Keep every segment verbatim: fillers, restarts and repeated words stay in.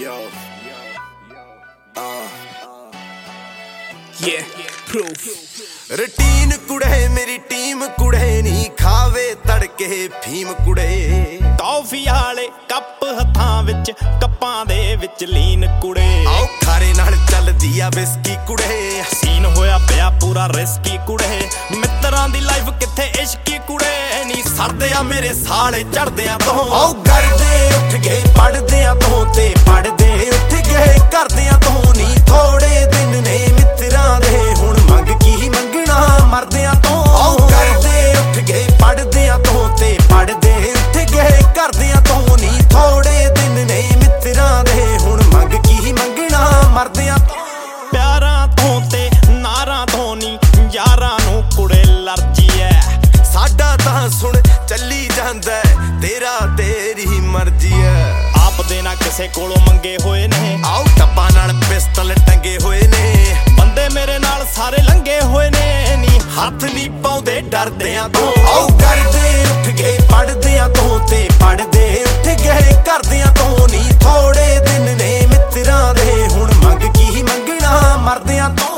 Yo, uh, yeah, proof. Routine ਕੁੜੇ ਮੇਰੀ team ਕੁੜੇ ਨੀ ਖਾਵੇ ਤੜਕੇ ਫੀਮ ਕੁੜੇ ਟੌਫੀ ਵਾਲੇ ਕੱਪ ਹੱਥਾਂ ਵਿੱਚ ਕੱਪਾਂ ਦੇ ਵਿੱਚ ਲੀਨ ਕੁੜੇ ਆਓ ਖਾਰੇ ਨਾਲ ਚੱਲਦੀ ਆ ਬਿਸਕੀ ਕੁੜੇ ਸੀਨ ਹੋਇਆ ਪਿਆ ਪੂਰਾ ਰਿਸਕੀ ਕੁੜੇ ਮਿੱਤਰਾਂ ਦੀ ਲਾਈਫ ਕਿੱਥੇ ਇਸ਼ਕੀ ਕੁੜੇ ਨੀ ਸਰਦੇ ਆ ਮੇਰੇ ਸਾਲੇ ਚੜਦਿਆਂ ਤੋਂ ਆਓ ਕਰਦੇ ਉੱਠ ਗਏ ਪੜਦਿਆਂ ਤੋਂ ਤੇ ਪੜਦੇ ਉੱਠ ਗਏ ਕਰਦਿਆਂ ਤੋਂ ਨੀ ਥੋੜੇ ਦਿਨ ਨੇ ਮਿੱਤਰਾਂ ਦੇ ਹੁਣ ਮੰਗ ਕੀ ਮੰਗਣਾ ਮਰਦਿਆਂ ਤੋਂ ਆਓ ਕਰਦੇ ਉੱਠ ਗਏ ਪੜਦਿਆਂ ਤੋਂ ਤੇ ਪੜਦੇ ਉੱਠ ਗਏ ਕਰਦਿਆਂ ਤੋਂ ਨੀ ਥੋੜੇ ਦਿਨ ਨੇ ਮਿੱਤਰਾਂ ਦੇ ਹੁਣ ਮੰਗ ਕੀ ਮੰਗਣਾ ਮਰਦਿਆਂ ਤੋਂ ਪਿਆਰਾਂ ਤੋਂ ਤੇ ਨਾਰਾਂ ਤੋਂ ਨੀ ਯਾਰਾਂ ਨੂੰ ਕੁੜੇ ਲਰਜੀ ਐ ਸਾਡਾ ਤਾਂ ਸੁਣ ਚੱਲੀ ਜਾਂਦਾ ਤੇਰਾ ਤੇਰੀ ਮਰਜ਼ੀ ਐ ਆਪ ਦੇ ਨਾ ਕਿਸੇ ਕੋਲੋਂ ਮੰਗੇ ਹੋਏ ਨੇ ਆਓ ਟੱਪਾਂ ਨਾਲ ਪਿਸਤਲ ਟੰਗੇ ਹੋਏ ਨੇ ਬੰਦੇ ਮੇਰੇ ਨਾਲ ਸਾਰੇ ਲੰਗੇ ਹੋਏ ਨੇ ਨੀ ਹੱਥ ਨਹੀਂ ਪਾਉਂਦੇ ਡਰਦਿਆਂ ਤੋਂ ਆਓ ਕਰਦੇ ਉੱਠ ਗਏ ਪੜਦਿਆਂ ਤੋਂ ਤੇ ਪੜਦੇ ਉੱਠ ਗਏ ਕਰਦਿਆਂ ਤੋਂ ਨੀ ਥੋੜੇ ਦਿਨ ਨੇ ਮਿੱਤਰਾਂ ਦੇ ਹੁਣ ਮੰਗ ਕੀ ਮੰਗਣਾ ਮਰਦਿਆਂ ਤੋਂ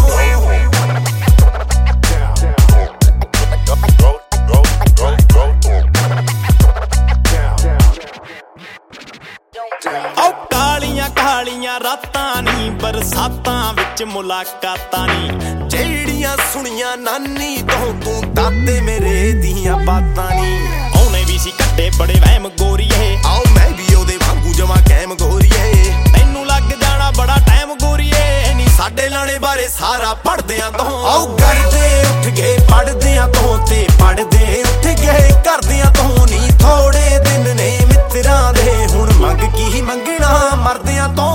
ਆਓ ਕਾਲੀਆਂ ਕਾਲੀਆਂ ਰਾਤਾਂ ਨੀ ਬਰਸਾਤਾਂ ਵਿੱਚ ਮੁਲਾਕਾਤਾਂ ਨੀ ਜਿਹੜੀਆਂ ਸੁਣੀਆਂ ਨਾਨੀ ਤੋਂ ਤੂੰ ਦਾਦੇ ਮੇਰੇ ਦੀਆਂ ਬਾਤਾਂ ਨੀ ਉਹਨੇ ਵੀ ਸੀ ਕੱਢੇ ਬੜੇ ਵਹਿਮ ਗੋਰੀਏ ਆਓ ਮੈਂ ਵੀ ਉਹਦੇ ਵਾਂਗੂ ਜਮਾ ਕੈਮ ਗੋਰੀਏ ਤੈਨੂੰ ਲੱਗ ਜਾਣਾ ਬੜਾ ਟਾਈਮ ਗੋਰੀਏ ਨੀ ਸਾਡੇ ਲਾਣੇ ਬਾਰੇ ਸਾਰਾ ਪੜਦਿਆਂ ਤੋਂ ਆਓ ਕਰਦੇ ਉੱਠ ਗਏ ਪੜਦਿਆਂ ਤੋਂ ਤੇ ਪੜਦੇ ਉੱਠ ਗਏ ਕਰਦਿਆਂ ਤੋਂ ਨੀ ਥੋੜੇ ਦਿਨ ਨੇ ਮਿੱਤਰਾਂ ਦੇ ਹੁਣ ਮੰਗ ਕੀ ਮੰਗਣਾ ਮਰਦਿਆਂ ਤੋਂ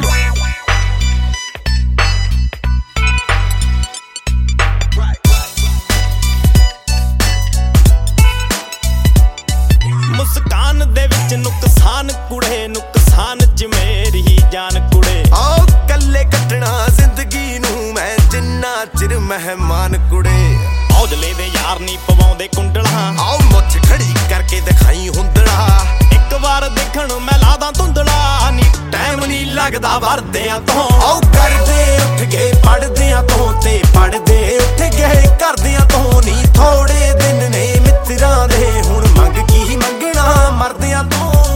ਮੁਸਕਾਨ ਦੇ ਵਿੱਚ ਨੁਕਸਾਨ ਕੁੜੇ ਨੁਕਸਾਨ ਚ ਮੇਰੀ ਜਾਨ ਕੁੜੇ ਆਓ ਕੱਲੇ ਕੱਟਣਾ ਜ਼ਿੰਦਗੀ ਨੂੰ ਮੈਂ ਜਿੰਨਾ ਚਿਰ ਮਹਿਮਾਨ ਕੁੜੇ ਔਜਲੇ ਦੇ ਯਾਰ ਨੀ ਪਵਾਉਂਦੇ ਕੁੰਡਲਾਂ ਆਓ ਮੁੱਛ ਖੜੀ ਕਰਕੇ ਦਿਖਾਈ ਹੁੰਦੜਾ ਇੱਕ ਵਾਰ ਦੇਖਣ ਮੈਂ ਲਾਦਾ ਧੁੰਦਲਾ ਨੀ ਟਾਈਮ ਨਹੀਂ ਲੱਗਦਾ ਵਰਦਿਆਂ ਤੋਂ ਆਓ ਕਰਦੇ ਉੱਠ ਗਏ ਪੜਦਿਆਂ ਤੋਂ ਤੇ ਪੜਦੇ ਉੱਠ ਗਏ ਕਰਦਿਆਂ ਤੋਂ ਨੀ ਥੋੜੇ ਦਿਨ ਨੇ ਮਿੱਤਰਾਂ ਦੇ ਹੁਣ ਮੰਗ ਕੀ ਮੰਗਣਾ ਮਰਦਿਆਂ ਤੋਂ